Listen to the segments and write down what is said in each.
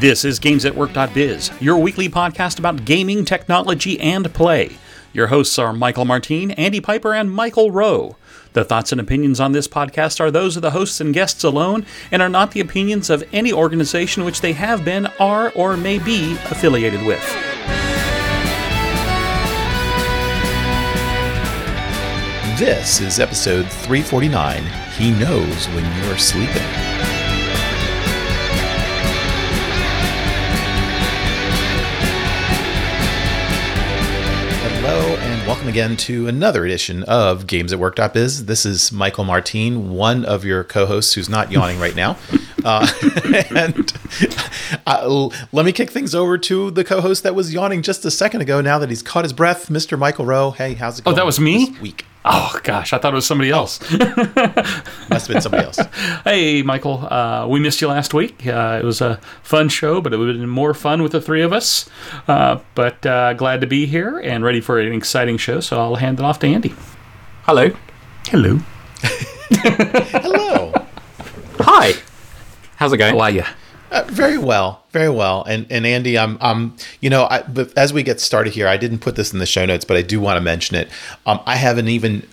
This is GamesAtWork.biz, your weekly podcast about gaming, technology, and play. Your hosts are Michael Martin, Andy Piper, and Michael Rowe. The thoughts and opinions on this podcast are those of the hosts and guests alone and are not the opinions of any organization which they have been, are, or may be affiliated with. This is episode 349, He Knows When You're Sleeping. Hello, and welcome again to another edition of GamesAtWork.biz. This is Michael Martin, one of your co-hosts who's not yawning right now. And let me kick things over to the co-host that was yawning just a second ago, now that he's caught his breath, Mr. Michael Rowe. Hey, how's it going? Oh, that was me? This week? Oh, gosh, I thought it was somebody else. Must have been somebody else. Hey, Michael, we missed you last week. It was a fun show, but it would have been more fun with the three of us. But glad to be here and ready for an exciting show, so I'll hand it off to Andy. Hello. Hello. Hello. Hi. How's it going? How are you? Very well, very well. And Andy, but as we get started here, I didn't put this in the show notes, but I do want to mention it. I have an even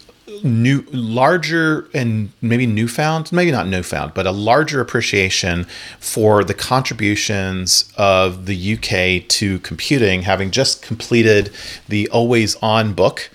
larger and maybe newfound, maybe not newfound, but a larger appreciation for the contributions of the UK to computing, having just completed the Always On book.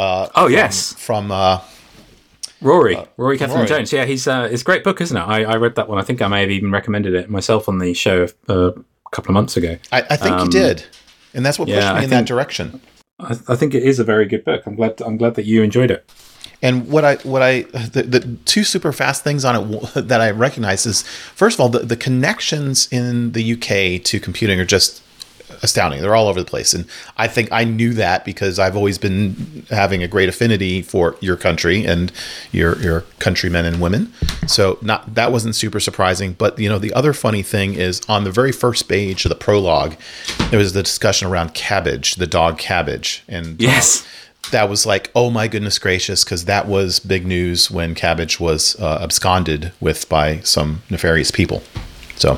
From Rory Catherine-Jones. Yeah, it's a great book, isn't it? I read that one. I think I may have even recommended it myself on the show a couple of months ago. I think you did, and that's what pushed me in that direction. I think it is a very good book. I'm glad that you enjoyed it. And the two super fast things on it that I recognize is, first of all, the connections in the UK to computing are just astounding. They're all over the place. And I think I knew that because I've always been having a great affinity for your country and your countrymen and women. So that wasn't super surprising. But, the other funny thing is on the very first page of the prologue, there was the discussion around Cabbage, the dog Cabbage. And yes, that was like, oh my goodness gracious, because that was big news when Cabbage was absconded with by some nefarious people. So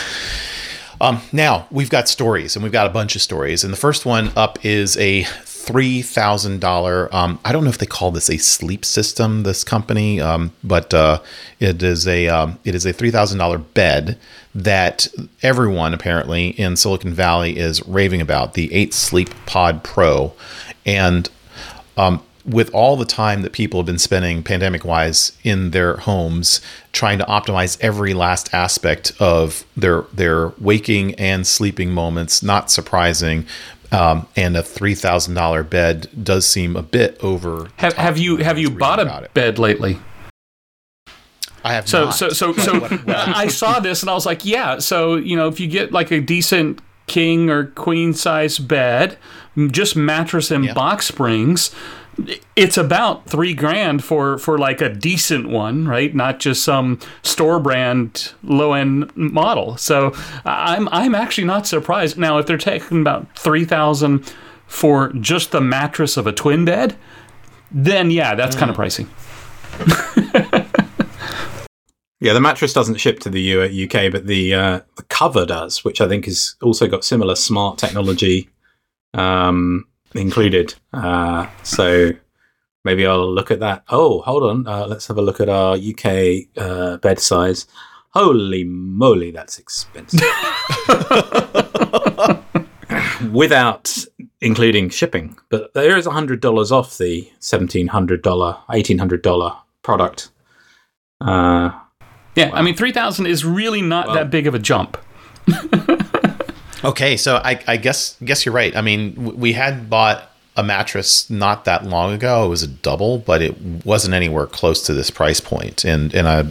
now we've got stories, and we've got a bunch of stories. And the first one up is a $3,000. I don't know if they call this a sleep system, this company, but it is a $3,000 bed that everyone apparently in Silicon Valley is raving about, the 8 Sleep Pod Pro. And with all the time that people have been spending pandemic-wise in their homes trying to optimize every last aspect of their waking and sleeping moments, not surprising. And a $3,000 bed does seem a bit over. Have you bought a bed lately? I have not. So I saw this and I was like, yeah. So if you get like a decent king or queen size bed, just mattress and box springs, it's about $3,000 for like a decent one, right? Not just some store brand low end model. So I'm actually not surprised. Now, if they're taking about $3,000 for just the mattress of a twin bed, then that's kind of pricey. Yeah, the mattress doesn't ship to the UK, but the cover does, which I think has also got similar smart technology included. So maybe I'll look at that. Oh, hold on. Let's have a look at our UK bed size. Holy moly, that's expensive. Without including shipping. But there is $100 off the $1,700, $1,800 product. Wow. I mean, 3,000 is really not that big of a jump. Okay, so I guess you're right. I mean, we had bought a mattress not that long ago. It was a double, but it wasn't anywhere close to this price point. And I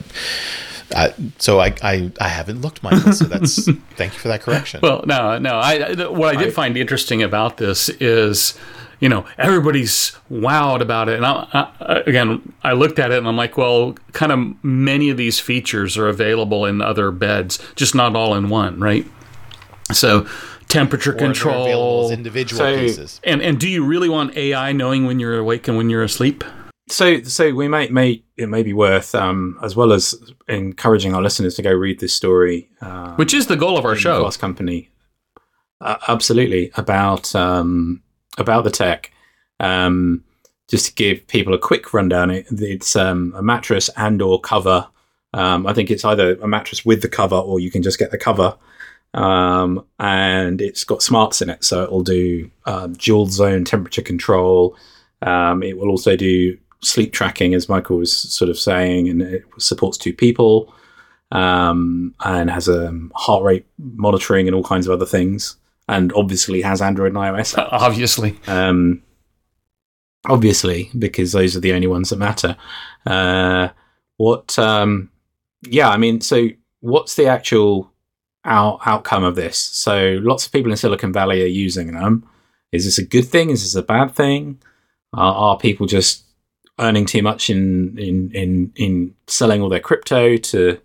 haven't looked, Michael. So that's thank you for that correction. Well, no. What I did find interesting about this is, everybody's wowed about it. And I looked at it and I'm like, well, kind of many of these features are available in other beds, just not all in one, right? So temperature control, as individual pieces. And do you really want AI knowing when you're awake and when you're asleep? So we it may be worth, as well as encouraging our listeners to go read this story, which is the goal of our show. Fast Company, absolutely, about the tech. Just to give people a quick rundown, it's a mattress and/or cover. I think it's either a mattress with the cover, or you can just get the cover. And it's got smarts in it, so it will do dual zone temperature control. It will also do sleep tracking, as Michael was sort of saying, and it supports 2 people, and has a heart rate monitoring and all kinds of other things, and obviously has Android and iOS apps. Obviously, because those are the only ones that matter. So what's the actual outcome of this? So lots of people in Silicon Valley are using them. Is this a good thing? Is this a bad thing? Are people just earning too much in selling all their crypto to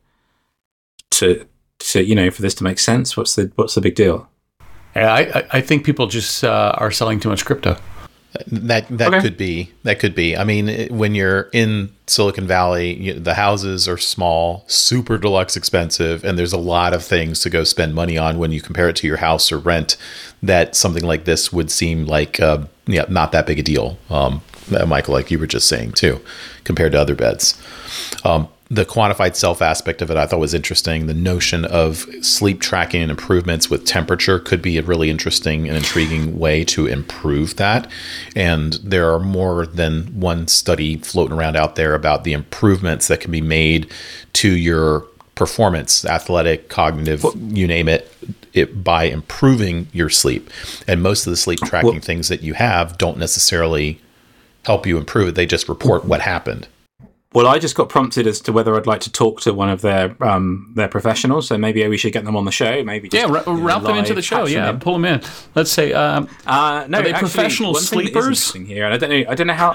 for this to make sense? What's the big deal? Yeah, I think people just are selling too much crypto. That could be. I mean, when you're in Silicon Valley, the houses are small, super deluxe expensive, and there's a lot of things to go spend money on when you compare it to your house or rent. That something like this would seem like not that big a deal. Michael, like you were just saying too, compared to other beds. The quantified self aspect of it I thought was interesting. The notion of sleep tracking and improvements with temperature could be a really interesting and intriguing way to improve that. And there are more than one study floating around out there about the improvements that can be made to your performance, athletic, cognitive, you name it, by improving your sleep. And most of the sleep tracking things that you have don't necessarily help you improve it. They just report what happened. Well, I just got prompted as to whether I'd like to talk to one of their professionals, so maybe we should get them on the show. Maybe route them into the show. Yeah, pull them in. Let's say, no, are they professional sleepers? Here, and I don't know how.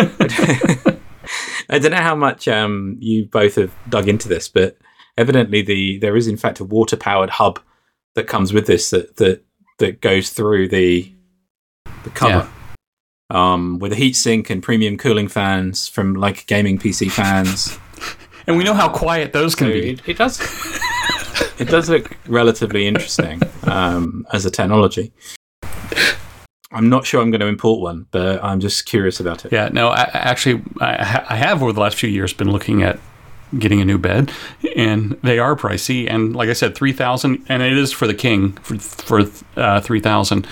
I don't know how much you both have dug into this, but evidently there is in fact a water powered hub that comes with this that goes through the cover. Yeah. With a heatsink and premium cooling fans from like gaming PC fans. And we know how quiet those can be. It does. It does look relatively interesting as a technology. I'm not sure I'm going to import one, but I'm just curious about it. Yeah, no, I have over the last few years been looking at getting a new bed, and they are pricey. And like I said, $3,000, and it is for the king for $3,000.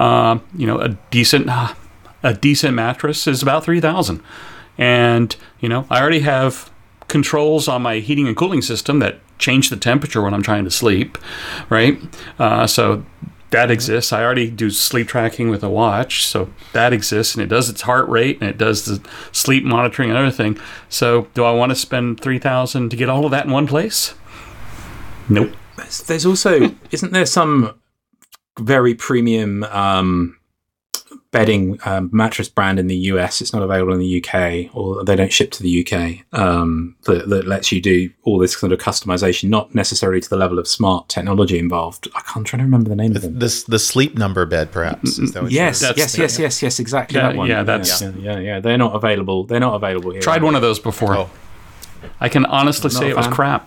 A decent mattress is about $3,000, and I already have controls on my heating and cooling system that change the temperature when I'm trying to sleep, right? So that exists. I already do sleep tracking with a watch, so that exists, and it does its heart rate and it does the sleep monitoring and everything. So do I want to spend $3,000 to get all of that in one place? Nope. There's also, isn't there some very premium bedding mattress brand in the US? It's not available in the UK, or they don't ship to the UK, that lets you do all this kind of customization, not necessarily to the level of smart technology involved. I'm trying to remember the name of them. The Sleep Number bed, perhaps. Is that what yes, exactly. Yeah, that one. Yeah. They're not available. They're not available here. Tried one of those before. Oh. I can honestly say it was crap.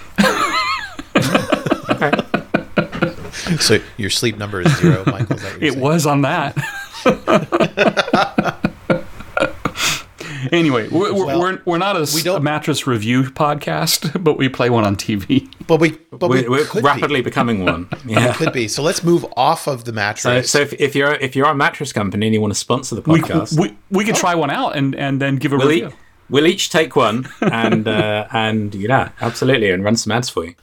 Okay. So your sleep number is 0, Michael? Is that what you're saying? Was on that. Anyway, we're not a mattress review podcast, but we play one on TV. But we're rapidly becoming one. Yeah, it could be. So let's move off of the mattress. So if you're a mattress company and you want to sponsor the podcast, we could try one out and then give a review. We'll each take one and absolutely, and run some ads for you.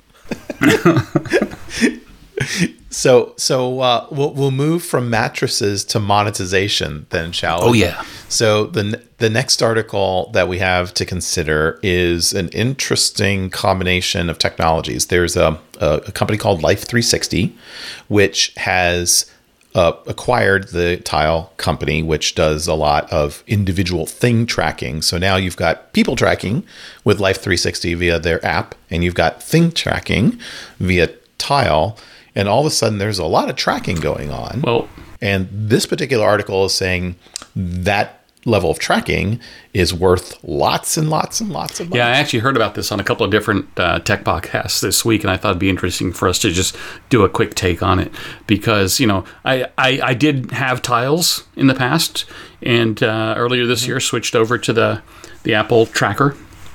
So we'll move from mattresses to monetization then, shall we? Oh yeah. So the next article that we have to consider is an interesting combination of technologies. There's a company called Life360, which has acquired the Tile company, which does a lot of individual thing tracking. So now you've got people tracking with Life360 via their app, and you've got thing tracking via Tile. And all of a sudden, there's a lot of tracking going on. Well, and this particular article is saying that level of tracking is worth lots and lots and lots of money. Yeah, I actually heard about this on a couple of different tech podcasts this week, and I thought it'd be interesting for us to just do a quick take on it because, I did have Tiles in the past, and earlier this year switched over to the Apple Tracker.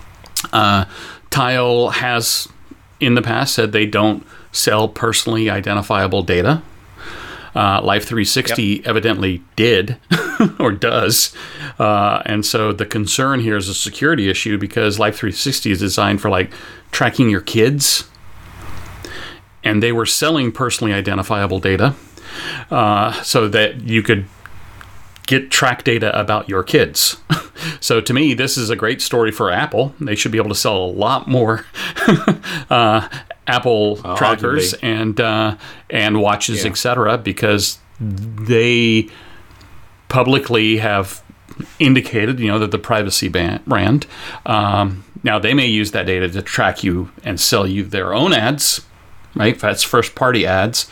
Tile has, in the past, said they don't sell personally identifiable data. Life360 evidently did or does. And so the concern here is a security issue because Life360 is designed for tracking your kids. And they were selling personally identifiable data so that you could get track data about your kids. So to me, this is a great story for Apple. They should be able to sell a lot more Apple trackers and watches, etc., because they publicly have indicated, that the privacy brand. Now they may use that data to track you and sell you their own ads, right? That's first party ads.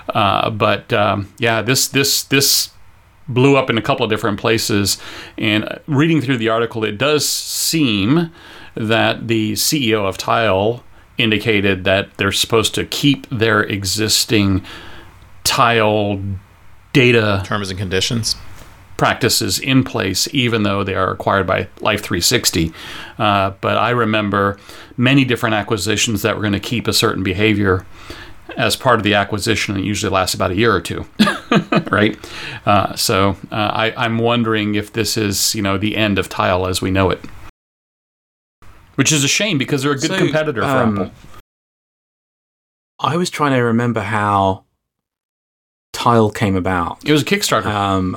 This blew up in a couple of different places. And reading through the article, it does seem that the CEO of Tile indicated that they're supposed to keep their existing Tile data terms and conditions practices in place, even though they are acquired by Life360. But I remember many different acquisitions that were going to keep a certain behavior as part of the acquisition. It usually lasts about a year or two, right? So I'm wondering if this is, the end of Tile as we know it. Which is a shame because they're a good competitor for Apple. I was trying to remember how Tile came about. It was a Kickstarter.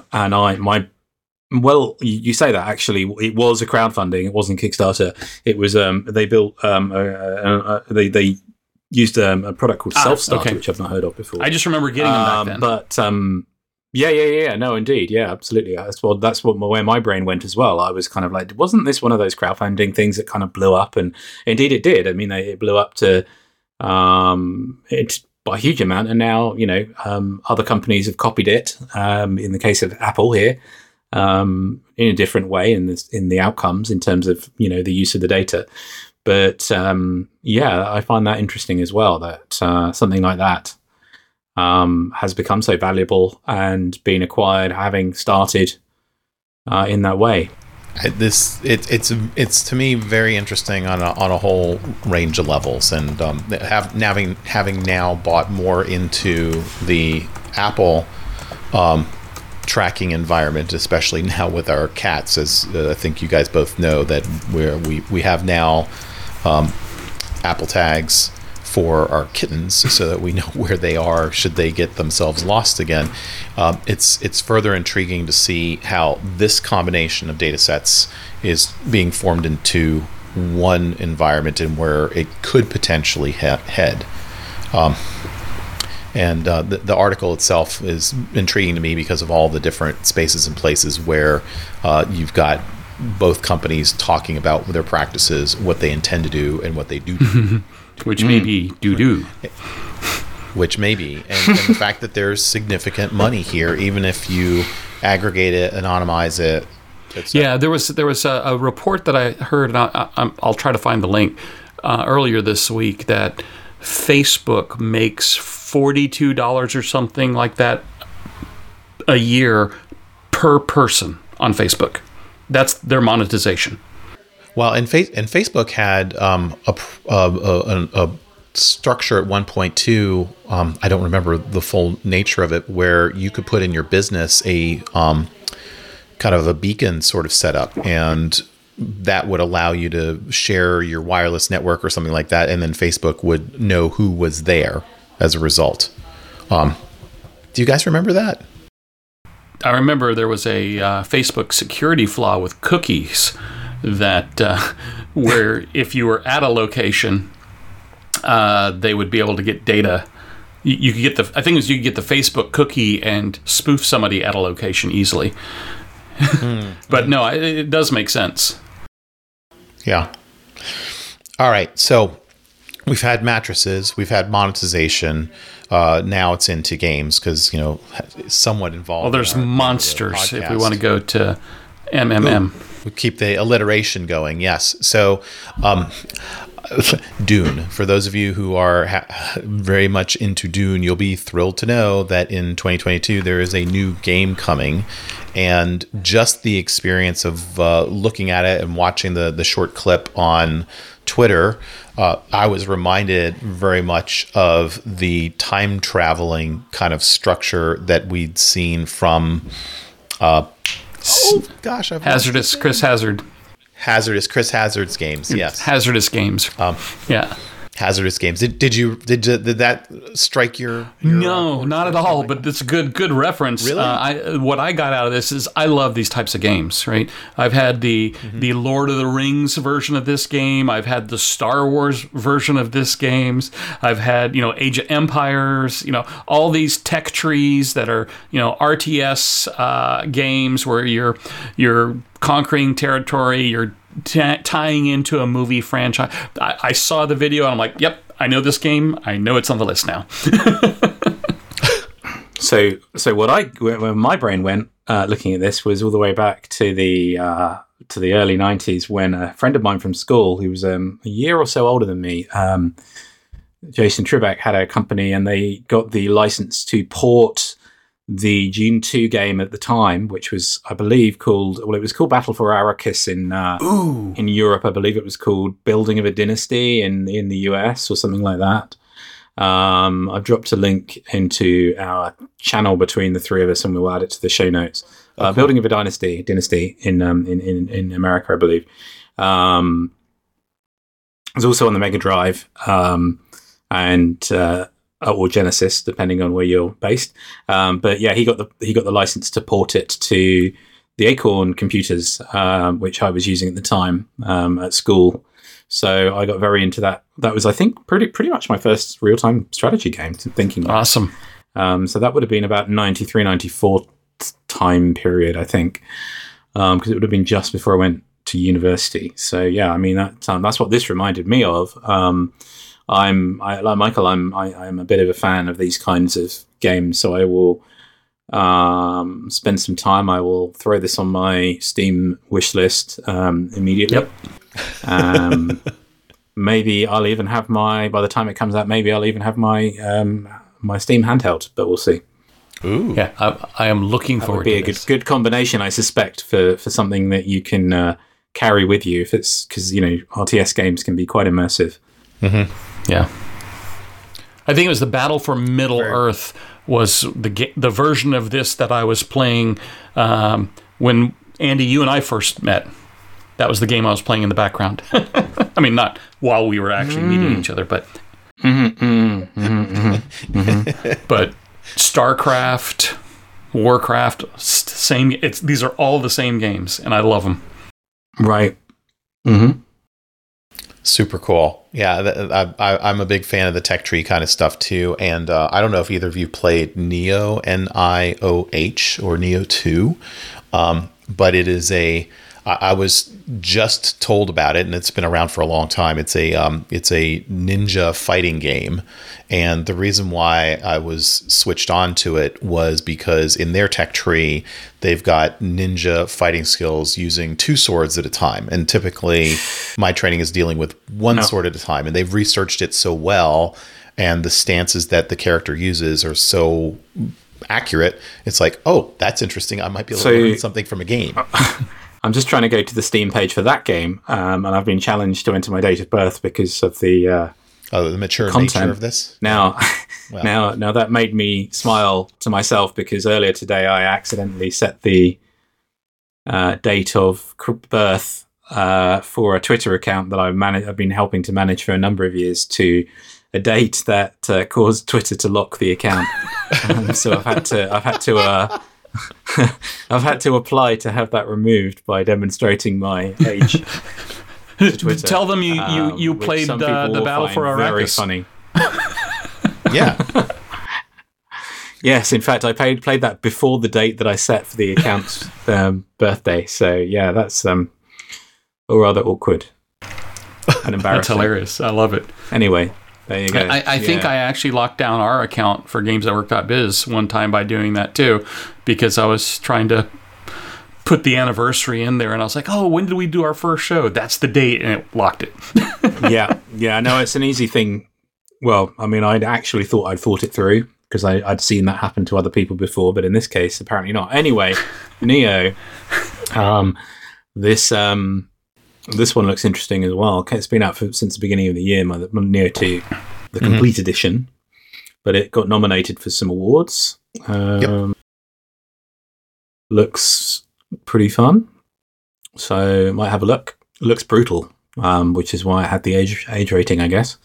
You say that actually it was a crowdfunding. It wasn't Kickstarter. It was they built they used a product called Self-Starter, which I've not heard of before. I just remember getting them back then. But no, indeed, yeah, absolutely. That's where my brain went as well. I was kind of like, wasn't this one of those crowdfunding things that kind of blew up? And indeed, it did. I mean, it blew up to it by a huge amount, and now other companies have copied it. In the case of Apple here, in a different way in the outcomes in terms of the use of the data. But I find that interesting as well. That something like that has become so valuable and been acquired, having started in that way. It's to me very interesting on a whole range of levels, and having now bought more into the Apple tracking environment, especially now with our cats, as I think you guys both know that we have now Apple tags for our kittens so that we know where they are should they get themselves lost again. It's further intriguing to see how this combination of data sets is being formed into one environment and where it could potentially head. The article itself is intriguing to me because of all the different spaces and places where you've got both companies talking about their practices, what they intend to do, and what they do. Which may be do. Which may be. And the fact that there's significant money here, even if you aggregate it, anonymize it. Yeah, there was a report that I heard, and I'll try to find the link, earlier this week that Facebook makes $42 or something like that a year per person on Facebook. That's their monetization. Well, and Facebook had a structure at 1.2. I don't remember the full nature of it, where you could put in your business a kind of a beacon sort of setup, and that would allow you to share your wireless network or something like that, and then Facebook would know who was there as a result. Do you guys remember that? I remember there was a Facebook security flaw with cookies that where if you were at a location, they would be able to get data. You could get I think it was you could get the Facebook cookie and spoof somebody at a location easily. But no, it does make sense. Yeah. All right. So we've had mattresses, we've had monetization. Now it's into games because, somewhat involved. Well, there's monsters if we want to go to MMM. We keep the alliteration going. Yes. So, Dune. For those of you who are very much into Dune, you'll be thrilled to know that in 2022 there is a new game coming, and just the experience of looking at it and watching the short clip on Twitter, I was reminded very much of the time traveling kind of structure that we'd seen from. Hazardous Chris Hazard. Hazardous Chris Hazard's games, yes. Hazardous games. Yeah. Hazardous games. Did that strike your No, not at all. But it's a good reference. Really? What I got out of this is I love these types of games. Right. I've had the Lord of the Rings version of this game. I've had the Star Wars version of this games. I've had Age of Empires. All these tech trees that are RTS games where you're conquering territory. You're tying into a movie franchise. I saw the video and I'm like, yep, I know this game. I know it's on the list now. So where my brain went looking at this was all the way back to the early 90s when a friend of mine from school, who was a year or so older than me, Jason Tribeck, had a company and they got the license to port the Dune 2 game at the time, which was, I believe, it was called Battle for Arrakis in Europe. I believe it was called Building of a Dynasty in the US or something like that. I've dropped a link into our channel between the three of us, and we'll add it to the show notes. Cool. Building of a Dynasty in America, I believe. It was also on the Mega Drive, or Genesis, depending on where you're based. But yeah, he got the license to port it to the Acorn computers, which I was using at the time at school. So I got very into that. That was, I think, pretty much my first real-time strategy game. Thinking awesome. So that would have been about 93, 94 time period, I think, because it would have been just before I went to university. So yeah, I mean that's what this reminded me of. Like Michael, I'm a bit of a fan of these kinds of games, so I will spend some time. I will throw this on my Steam wish list immediately. Yep. Maybe I'll even have by the time it comes out, maybe I'll even have my Steam handheld, but we'll see. Ooh. Yeah, I am looking forward to this. That would be a good combination, I suspect, for something that you can carry with you, if it's because RTS games can be quite immersive. Mm-hmm. Yeah, I think it was the Battle for Middle Earth was the version of this that I was playing when Andy, you and I first met. That was the game I was playing in the background. I mean, not while we were actually meeting each other, but but StarCraft, Warcraft, same. These are all the same games, and I love them. Right. Mm-hmm. Super cool. Yeah, I'm a big fan of the tech tree kind of stuff too. And I don't know if either of you played Nioh, Nioh, or Nioh 2, but it is I was just told about it, and it's been around for a long time. It's a ninja fighting game, and the reason why I was switched on to it was because in their tech tree, they've got ninja fighting skills using 2 swords at a time, and typically my training is dealing with one sword at a time, and they've researched it so well, and the stances that the character uses are so accurate. It's like, oh, that's interesting. I might be able to learn something from a game. I'm just trying to go to the Steam page for that game, and I've been challenged to enter my date of birth because of the mature content. Nature of this. Now that made me smile to myself because earlier today I accidentally set the date of birth for a Twitter account that I've been helping to manage for a number of years to a date that caused Twitter to lock the account. So I've had to. I've had to apply to have that removed by demonstrating my age to Twitter. Tell them you played the Battle for Arrakis. Very funny. Yeah. Yes, in fact, I played that before the date that I set for the account's birthday. So yeah, that's rather awkward and embarrassing. That's hilarious. I love it. Anyway. There you go. I think I actually locked down our account for GamesAtWork.biz one time by doing that too, because I was trying to put the anniversary in there, and I was like, oh, when did we do our first show? That's the date, and it locked it. yeah. No, it's an easy thing. Well, I mean, I'd thought it through because I'd seen that happen to other people before, but in this case, apparently not. Anyway, Neo, this one looks interesting as well. It's been out since the beginning of the year, Neo 2, the complete edition, but it got nominated for some awards. Looks pretty fun, so might have a look. Looks brutal, which is why it had the age rating, I guess.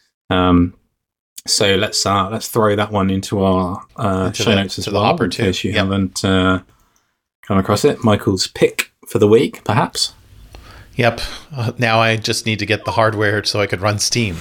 So let's throw that one into our show notes as well, in case you haven't come across it. Michael's pick for the week, perhaps. Yep. Now I just need to get the hardware so I could run Steam.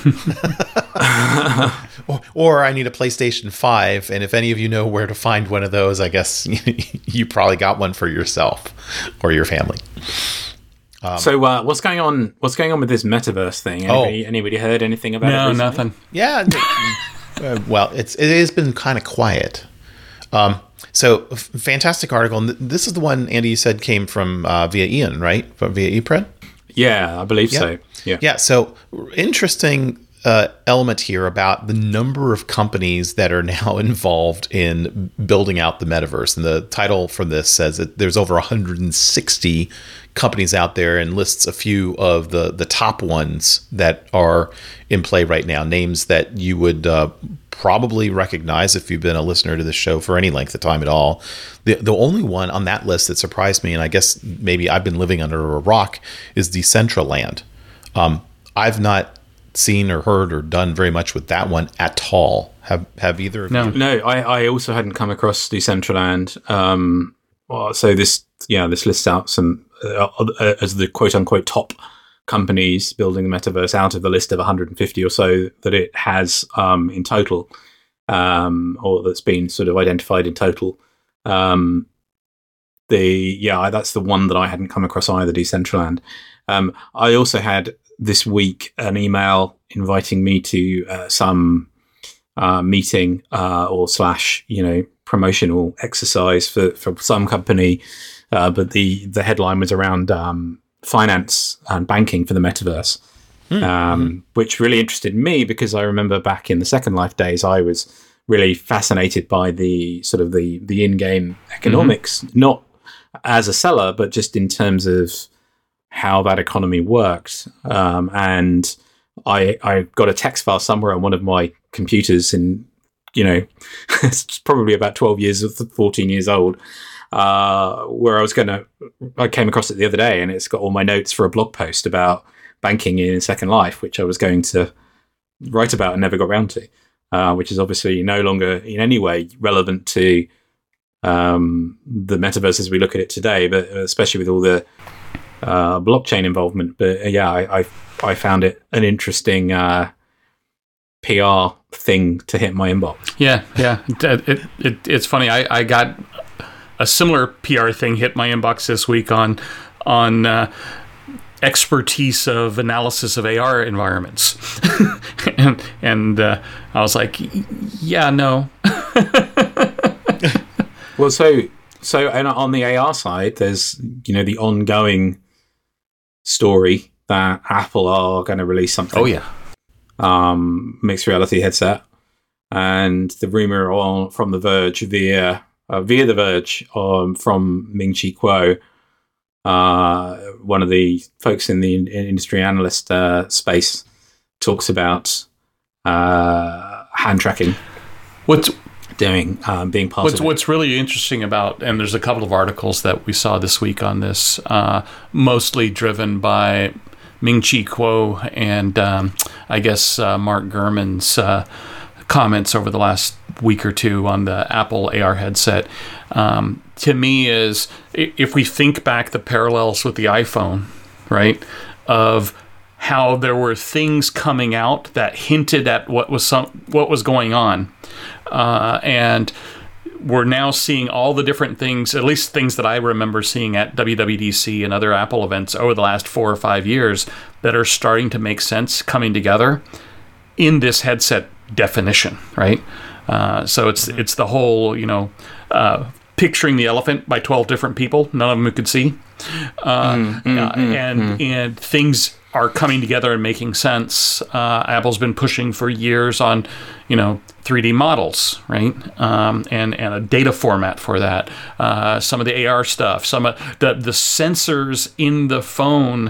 or I need a PlayStation 5. And if any of you know where to find one of those, I guess you probably got one for yourself or your family. So what's going on? What's going on with this metaverse thing? Anybody heard anything about it? No, recently? nothing. Yeah. Well, it has been kind of quiet. So fantastic article. And this is the one, Andy, you said came from via Ian, right? Via ePred? Yeah, I believe so. Yeah. Yeah. So interesting element here about the number of companies that are now involved in building out the metaverse. And the title for this says that there's over 160 companies out there, and lists a few of the top ones that are in play right now. Names that you would probably recognize if you've been a listener to this show for any length of time at all. The only one on that list that surprised me, and I guess maybe I've been living under a rock, is Decentraland. I've not seen or heard or done very much with that one at all. Have either of you? No, I also hadn't come across Decentraland. So this lists out some as the quote unquote top companies building the metaverse out of the list of 150 or so that it has in total, or that's been sort of identified in total. That's the one that I hadn't come across either, Decentraland. I also had this week an email inviting me to some meeting or / promotional exercise for some company, but the headline was around finance and banking for the metaverse, which really interested me because I remember back in the Second Life days, I was really fascinated by the sort of the in-game economics, not as a seller, but just in terms of how that economy worked. And I got a text file somewhere on one of my computers in, it's probably about 14 years old, where I came across it the other day, and it's got all my notes for a blog post about banking in Second Life, which I was going to write about and never got around to, which is obviously no longer in any way relevant to the metaverse as we look at it today, but especially with all the blockchain involvement. But I found it an interesting PR thing to hit my inbox. Yeah. It's funny. I got a similar PR thing hit my inbox this week on expertise of analysis of AR environments, and I was like, yeah, no. Well, so and on the AR side, there's the ongoing story that Apple are going to release something. Oh yeah. Mixed reality headset, and the rumor from The Verge via The Verge from Ming-Chi Kuo, one of the folks in the industry analyst space, talks about hand tracking. Being part of it. What's really interesting about, and there's a couple of articles that we saw this week on this, mostly driven by Ming-Chi Kuo and I guess Mark Gurman's comments over the last week or two on the Apple AR headset, to me is, if we think back the parallels with the iPhone, right, of how there were things coming out that hinted at what was going on, and we're now seeing all the different things, at least things that I remember seeing at WWDC and other Apple events over the last 4 or 5 years, that are starting to make sense coming together in this headset definition, right? So it's the whole, picturing the elephant by 12 different people, none of them who could see. And things are coming together and making sense. Apple's been pushing for years on, 3D models, right? And a data format for that. Some of the AR stuff, some of the sensors in the phone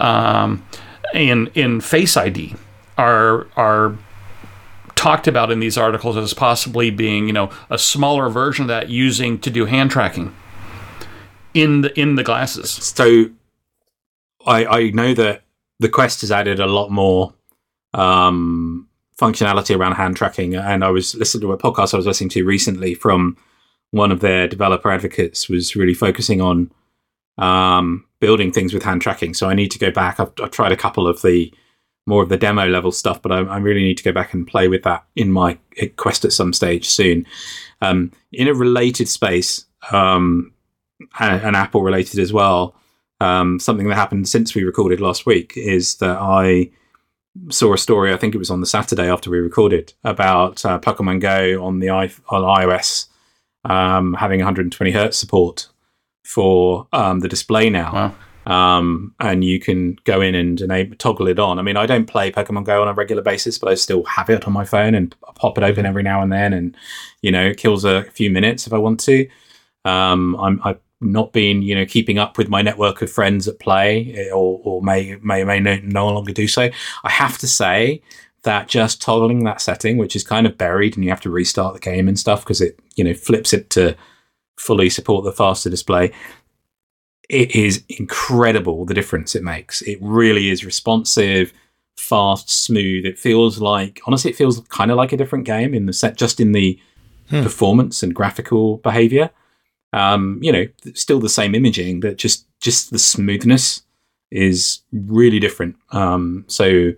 in Face ID are talked about in these articles as possibly being, a smaller version of that to do hand tracking in the glasses. So I know that the Quest has added a lot more functionality around hand tracking, and I was listening to a podcast I was listening to recently from one of their developer advocates was really focusing on building things with hand tracking. So I need to go back. I've tried a couple of the more of the demo level stuff, but I really need to go back and play with that in my Quest at some stage soon. In a related space, and Apple related as well, something that happened since we recorded last week is that I saw a story, I think it was on the Saturday after we recorded, about Pokemon Go on iOS having 120 hertz support for the display now. Wow. And you can go in and toggle it on. I mean, I don't play Pokemon Go on a regular basis, but I still have it on my phone and pop it open every now and then, and it kills a few minutes if I want to. I've not been keeping up with my network of friends at play, or may no longer do so. I have to say that just toggling that setting, which is kind of buried, and you have to restart the game and stuff because it flips it to fully support the faster display. It is incredible the difference it makes. It really is responsive, fast, smooth. It feels kind of like a different game in the performance and graphical behavior. Still the same imaging, but just the smoothness is really different. And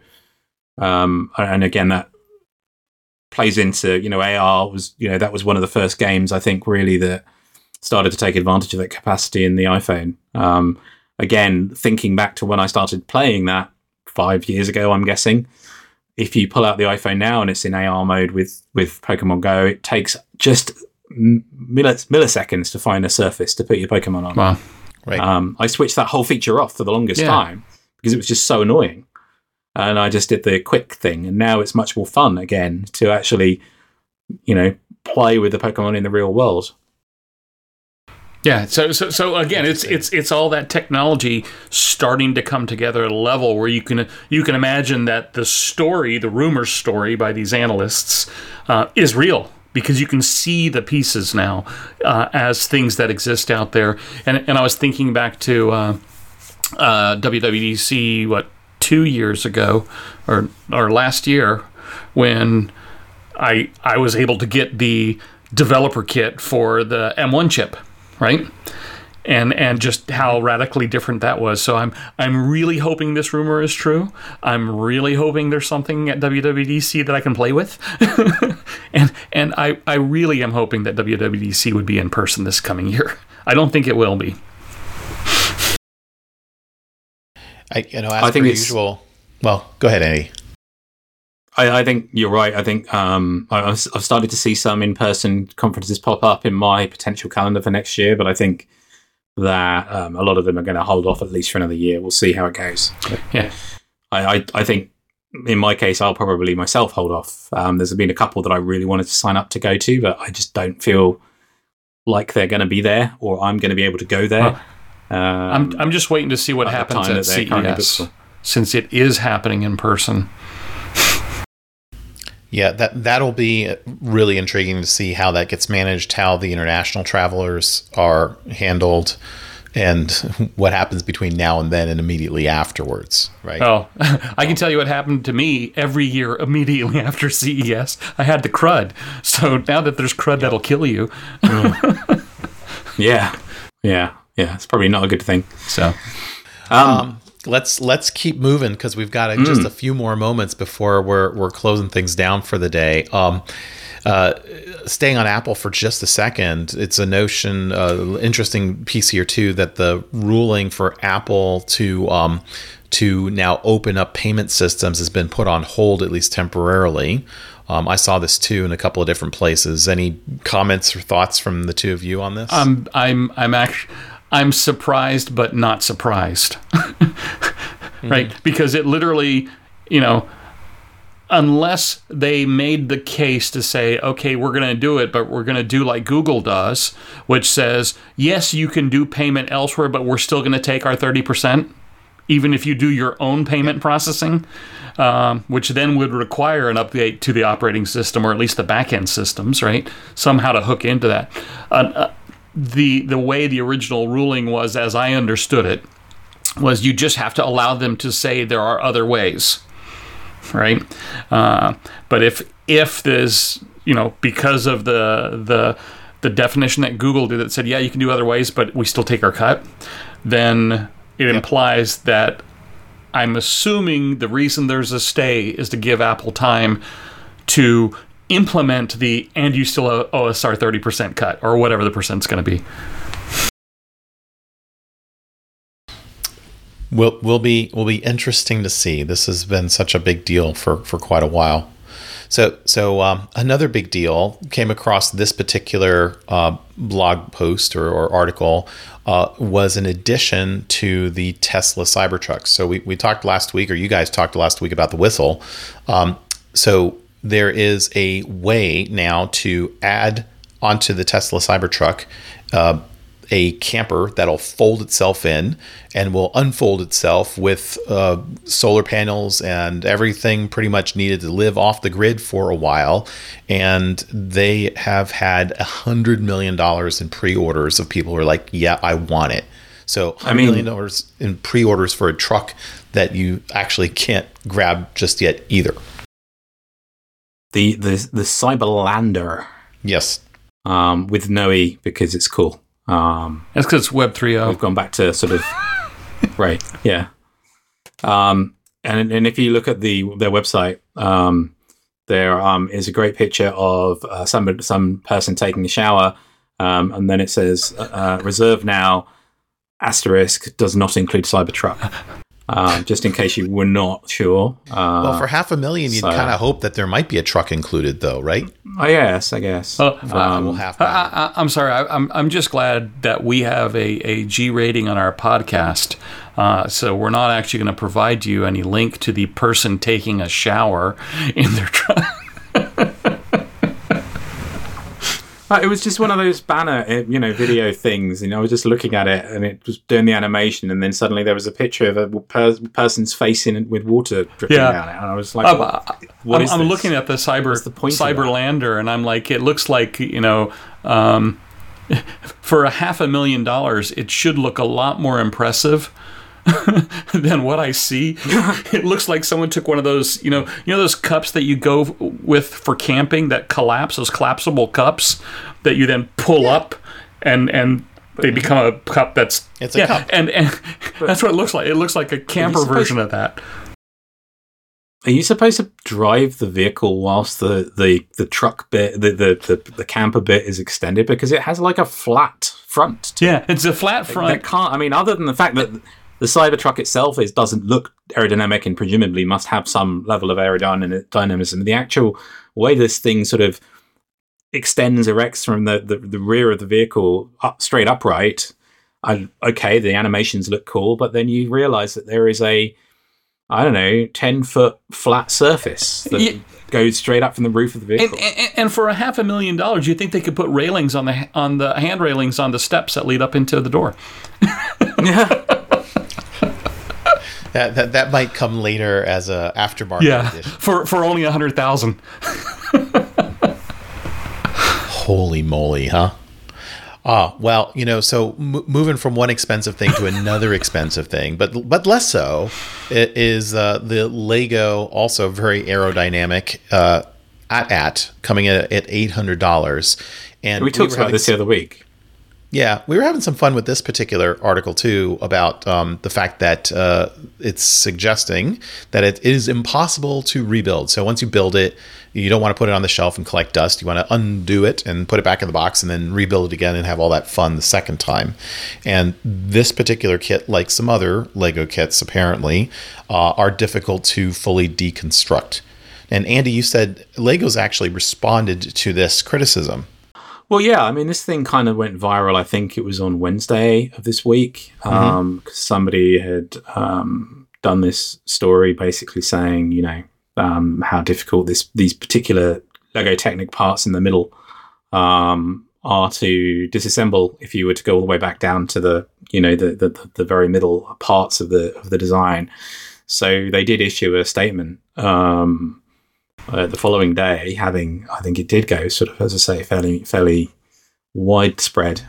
again, that plays into, AR was, that was one of the first games I think really that started to take advantage of that capacity in the iPhone. Again, thinking back to when I started playing that 5 years ago, I'm guessing, if you pull out the iPhone now and it's in AR mode with Pokemon Go, it takes just milliseconds to find a surface to put your Pokemon on. Wow. Right. I switched that whole feature off for the longest time because it was just so annoying. And I just did the quick thing. And now it's much more fun again to actually, play with the Pokemon in the real world. Yeah, so again, it's all that technology starting to come together at a level where you can imagine that the rumor story by these analysts is real, because you can see the pieces now as things that exist out there. And I was thinking back to WWDC 2 years ago or last year when I was able to get the developer kit for the M1 chip. Right, and just how radically different that was. So I'm really hoping this rumor is true. I'm really hoping there's something at WWDC that I can play with, and I really am hoping that WWDC would be in person this coming year. I don't think it will be. I think it's usual. Well, go ahead, Andy. I think you're right. I think I've started to see some in-person conferences pop up in my potential calendar for next year, but I think that a lot of them are going to hold off at least for another year. We'll see how it goes. Yeah, I think in my case, I'll probably myself hold off. There's been a couple that I really wanted to sign up to go to, but I just don't feel like they're going to be there, or I'm going to be able to go there. I'm just waiting to see what happens at CES, since it is happening in person. Yeah, that'll be really intriguing to see how that gets managed, how the international travelers are handled, and what happens between now and then and immediately afterwards, right? Oh, I can tell you what happened to me every year immediately after CES. I had the crud. So now that there's crud, that'll kill you. Yeah. It's probably not a good thing. So, let's keep moving because we've got just a few more moments before we're closing things down for the day. Staying on Apple for just a second, it's a notion, interesting piece here too, that the ruling for Apple to now open up payment systems has been put on hold, at least temporarily. I saw this too in a couple of different places. Any comments or thoughts from the two of you on this? I'm surprised, but not surprised, right? Because it literally, unless they made the case to say, okay, we're going to do it, but we're going to do like Google does, which says, yes, you can do payment elsewhere, but we're still going to take our 30%, even if you do your own payment processing, which then would require an update to the operating system, or at least the back-end systems, right? Somehow to hook into that. The way the original ruling was, as I understood it, was you just have to allow them to say there are other ways. Right, but if there's because of the definition that Google did that said you can do other ways, but we still take our cut, then it implies that I'm assuming the reason there's a stay is to give Apple time to implement and you still owe us our 30% cut or whatever the percent's going to be. Will be interesting to see. This has been such a big deal for quite a while. So another big deal came across this particular blog post or article was an addition to the Tesla Cybertruck. So we talked last week, or you guys talked last week, about the whistle. So there is a way now to add onto the Tesla Cybertruck a camper that'll fold itself in and will unfold itself with solar panels and everything pretty much needed to live off the grid for a while. And they have had $100 million in pre-orders of people who are like, yeah, I want it. So $100 million in pre-orders for a truck that you actually can't grab just yet either. The Cyberlander. Yes. With no E, because it's cool. That's because it's Web 3.0. We've gone back to sort of right, yeah. And if you look at their website, there is a great picture of some person taking a shower, and then it says "Reserve now." Asterisk does not include Cybertruck. Just in case you were not sure. Well, for $500,000, you'd kind of hope that there might be a truck included, though, right? Oh, yes, I guess. We'll have to. I'm sorry. I'm just glad that we have a G rating on our podcast. So we're not actually going to provide you any link to the person taking a shower in their truck. It was just one of those banner, video things. I was just looking at it, and it was doing the animation, and then suddenly there was a picture of a person's face in it with water dripping down it, and I was like, "What is this?" I'm looking at the Cyberlander, and I'm like, it looks like for $500,000, it should look a lot more impressive than what I see. It looks like someone took one of those, those cups that you go with for camping that collapse, those collapsible cups that you then pull up and they become a cup that's... It's a cup. And that's what it looks like. It looks like a camper version of that. Are you supposed to drive the vehicle whilst the truck bit, the camper bit is extended? Because it has like a flat front. Yeah, it's a flat front. Other than the fact that the Cybertruck itself doesn't look aerodynamic and presumably must have some level of aerodynamism. The actual way this thing sort of erects from the rear of the vehicle straight upright, the animations look cool, but then you realize that there is a 10-foot flat surface that goes straight up from the roof of the vehicle. And for $500,000, you think they could put railings on the hand railings on the steps that lead up into the door? Yeah. That might come later as a aftermarket edition. for only $100,000. Holy moly, huh? Well, so moving from one expensive thing to another expensive thing, but less so, it is the Lego, also very aerodynamic, coming in at $800. And we talked about this the other week. Yeah, we were having some fun with this particular article too about the fact that it's suggesting that it is impossible to rebuild. So once you build it, you don't want to put it on the shelf and collect dust. You want to undo it and put it back in the box and then rebuild it again and have all that fun the second time. And this particular kit, like some other Lego kits apparently, are difficult to fully deconstruct. And Andy, you said Lego's actually responded to this criticism. Well, yeah, I mean, this thing kind of went viral. I think it was on Wednesday of this week. Because somebody had done this story basically saying, how difficult these particular Lego Technic parts in the middle are to disassemble if you were to go all the way back down to the very middle parts of the design. So they did issue a statement the following day, I think it did go sort of, as I say, fairly widespread.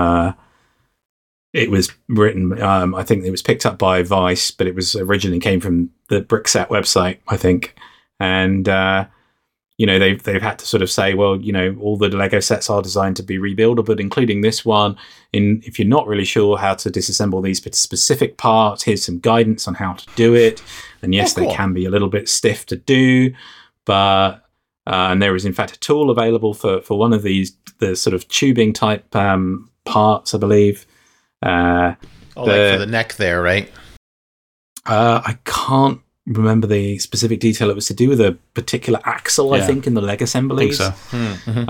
It was written, I think it was picked up by Vice, but it was originally came from the Brickset website, I think. And, they've had to sort of say, well, all the Lego sets are designed to be rebuildable, but including this one, if you're not really sure how to disassemble these specific parts, here's some guidance on how to do it. And yes, They can be a little bit stiff to do, but and there is in fact a tool available for one of the sort of tubing type parts, I believe. Like for the neck there, right? I can't remember the specific detail. It was to do with a particular axle, I think, in the leg assemblies. I think so.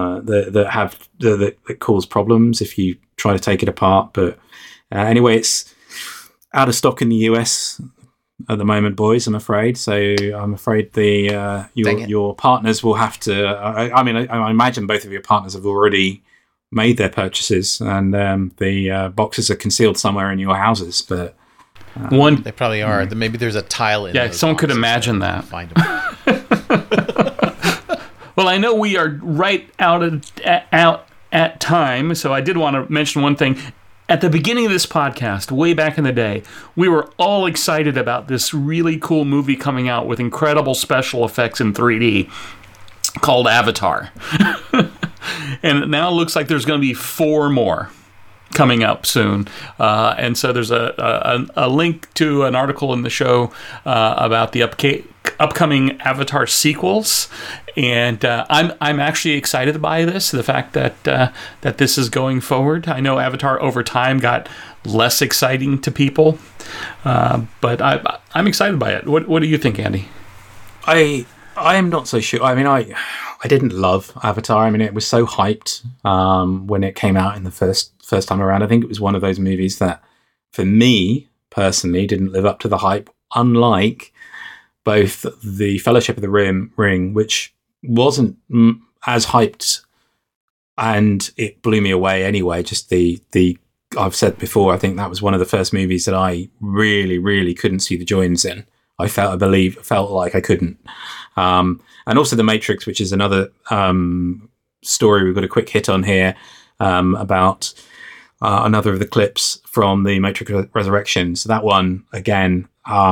That cause problems if you try to take it apart. But anyway, it's out of stock in the US at the moment, boys, I'm afraid. So I'm afraid your partners will have to. I imagine both of your partners have already made their purchases, and the boxes are concealed somewhere in your houses. But they probably are. Maybe there's a tile in. Yeah, someone could imagine that. Find them. Well, I know we are right out at time, so I did want to mention one thing. At the beginning of this podcast, way back in the day, we were all excited about this really cool movie coming out with incredible special effects in 3D called Avatar. And now it looks like there's going to be 4 more coming up soon. And so there's a link to an article in the show about the upcoming Avatar sequels. And I'm actually excited by this, the fact that this is going forward. I know Avatar over time got less exciting to people, but I'm excited by it. What do you think, Andy? I am not so sure. I mean, I didn't love Avatar. I mean, it was so hyped when it came out in the first time around. I think it was one of those movies that, for me personally, didn't live up to the hype. Unlike both the Fellowship of the Ring, which wasn't as hyped, and it blew me away anyway. Just the I've said before, I think that was one of the first movies that I really, really couldn't see the joins in. I felt like I couldn't. And also The Matrix, which is another story we've got a quick hit on here about another of the clips from The Matrix Resurrections. So that one, again,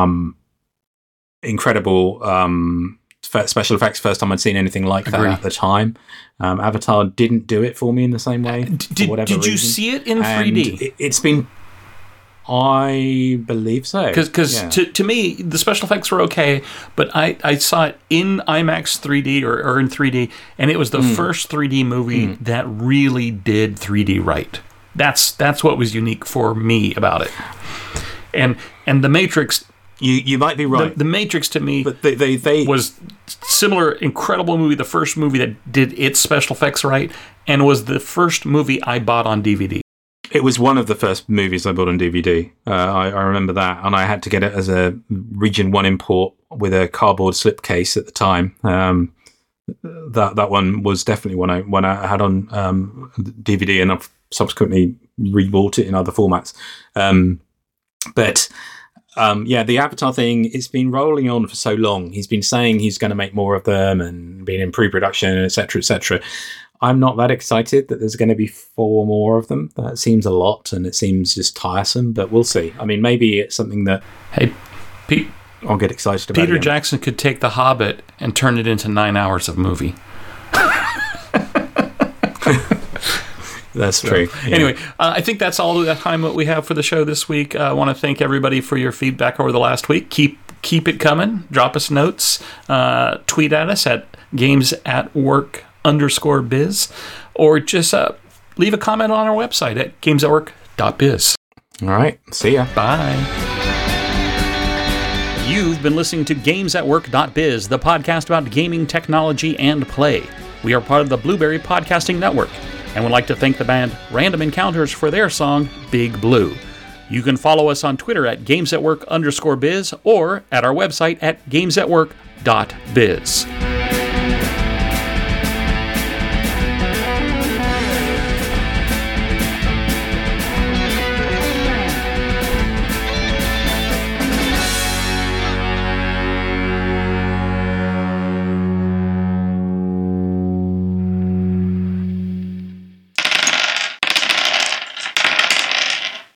incredible special effects. First time I'd seen anything like that at the time. Avatar didn't do it for me in the same way. Did you see it in 3D? It's been... I believe so. Because to me, the special effects were okay, but I saw it in IMAX 3D or in 3D, and it was the first 3D movie that really did 3D right. That's what was unique for me about it. And The Matrix... You might be right. The Matrix, to me, but they was similar, incredible movie, the first movie that did its special effects right, and was the first movie I bought on DVD. It was one of the first movies I bought on DVD. I remember that, and I had to get it as a Region 1 import with a cardboard slipcase at the time. That one was definitely one I had on DVD, and I've subsequently rebought it in other formats. The Avatar thing, it's been rolling on for so long. He's been saying he's going to make more of them and been in pre-production, etc., etc. I'm not that excited that there's going to be 4 more of them. That seems a lot, and it seems just tiresome, but we'll see. I mean, maybe it's something that... Hey, I'll get excited about. Peter Jackson could take The Hobbit and turn it into 9 hours of movie. That's true. Yeah. Anyway, I think that's all the time that we have for the show this week. I want to thank everybody for your feedback over the last week. Keep it coming. Drop us notes. Tweet at us at gamesatwork_biz, or just leave a comment on our website at gamesatwork.biz. All right. See ya. Bye. You've been listening to gamesatwork.biz, the podcast about gaming technology and play. We are part of the Blueberry Podcasting Network, and would like to thank the band Random Encounters for their song, Big Blue. You can follow us on Twitter at gamesatwork_biz or at our website at gamesatwork.biz.